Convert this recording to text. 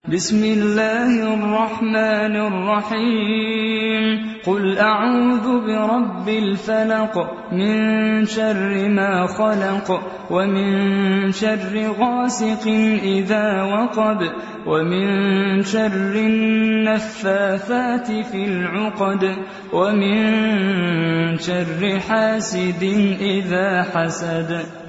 بسم الله الرحمن الرحيم قل أعوذ برب الفلق من شر ما خلق ومن شر غاسق إذا وقب ومن شر النفاثات في العقد ومن شر حاسد إذا حسد.